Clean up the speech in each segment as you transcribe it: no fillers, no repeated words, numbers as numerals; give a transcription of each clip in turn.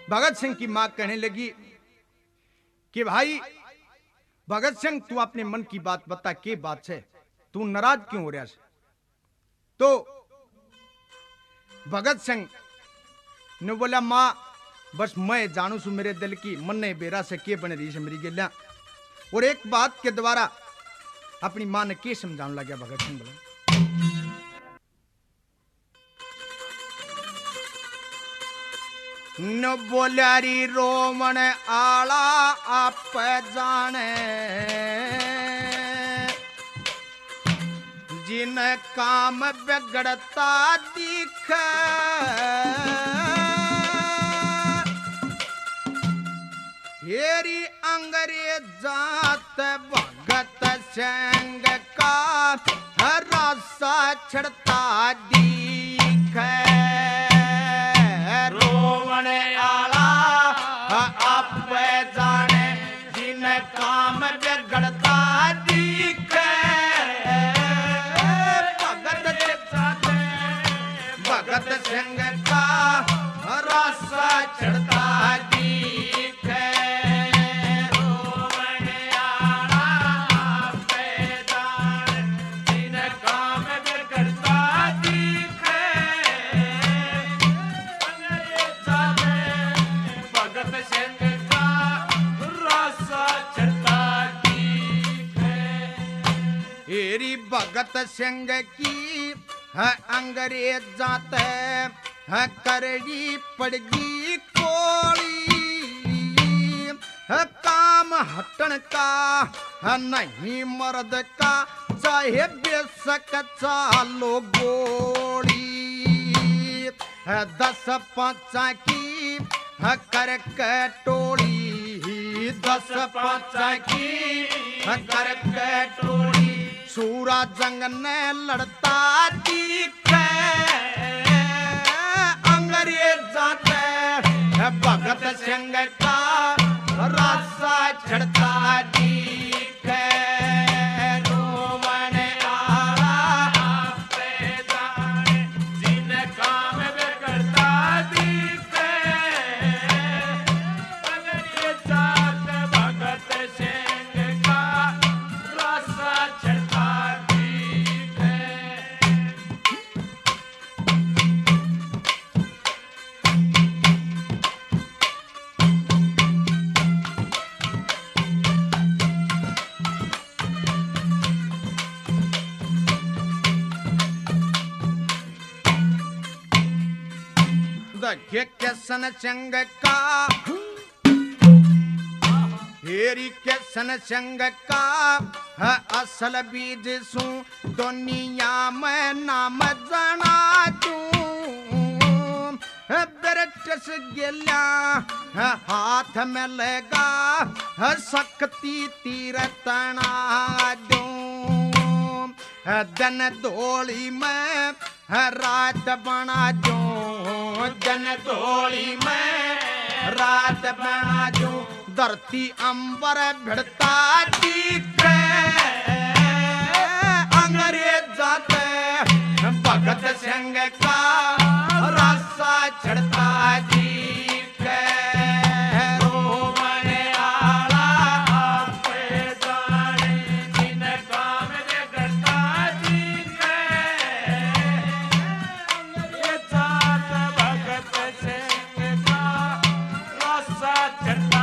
भगत सिंह की मां कहने लगी कि भाई भगत सिंह तू अपने मन की बात बता, के बात है, तू नाराज क्यों हो रहा है? तो भगत सिंह ने बोला मां बस मैं जानू सु मेरे दिल की मन ने बेरा से के बन रही है मेरी गलियां। और एक बात के द्वारा अपनी मां ने के समझाने लगा भगत सिंह बोला न बोलारी रोमन आला आप जाने जिन काम बिगड़ता दिख हेरी अंग्रेजात भगत सिंह का रास्ता छड़ता दिख रोमन आला आप जाने जिन काम बिगड़ता दिख भगत सिंह का रास्ता छड़ता दिख रोमन आला आप जाने जिन काम बिगड़ता दिख भगत सिंह का रास्ता छड़ता दिख हेरी भगत सिंह की है अंग्रेज जाते है करड़ी पड़गी कोड़ी है काम हटन का है नहीं मर्द का चाहे बेशक चालो गोली है 10-5 की है कर टोली 10-5 की है कर टोली सूरा जंग ने लड़ता दिख अंग्रेज जाते भगत सिंह का रास्ता छड़ता दिख रोमन आला आप जाने जिन काम बिगड़ता दिख अंग्रेज जाते भगत सिंह का रास्ता छड़ता किसन सिंह का हेरी किसन सिंह का है असल बीज सू दुनिया में नाम जना तू ब्रिटिश गिला हाथ में लेगा शक्ति तीर तना दू दिन धोली में रात बना दू दिन धोली में रात बना दू धरती अंबर भिड़ता दिख अंग्रेज जाते भगत सिंह का रास्ता छड़ता दिख रोमन आला आप जाने जिन काम बिगड़ता दिख अंग्रेज जाते भगत सिंह का रास्ता छड़ता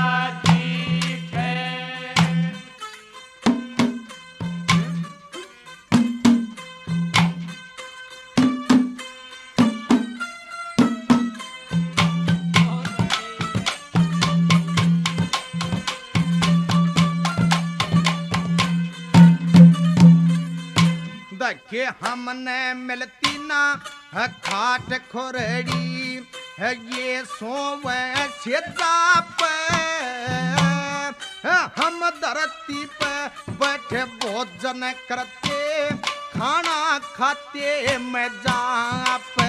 के हमने मिलती ना है खाट खोरड़ी है ये सोवे से पे हम धरती पे बैठे भोजन करते खाना खाते में जा पे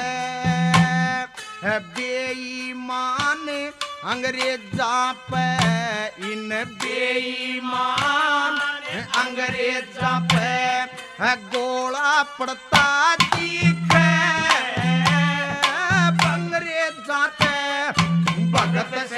बेईमान अंग्रेजा पे इन बेईमान अंग्रेजा पे गोला पड़ता दिख अंग्रेजा पे भगत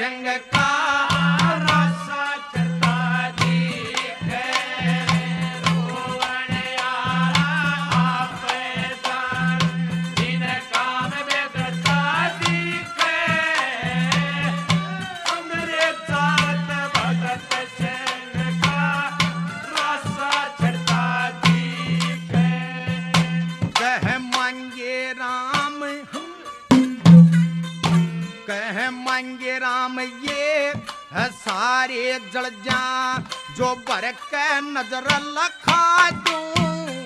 पाएंगे राम ये सारे जल जा, जो भर के नजर लखा दूं।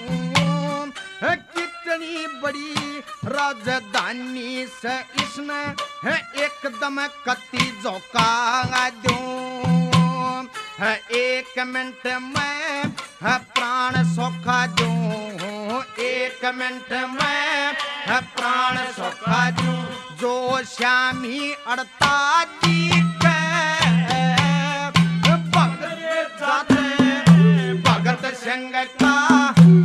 कितनी बड़ी राजधानी से इसने एकदम कत्ती झोंका दूं। एक मिनट में प्राण सौखा दूं, एक मिनट में प्राण सौखा दूं। जो श्यामी अड़ता जी के भगत जाते, भगत संग का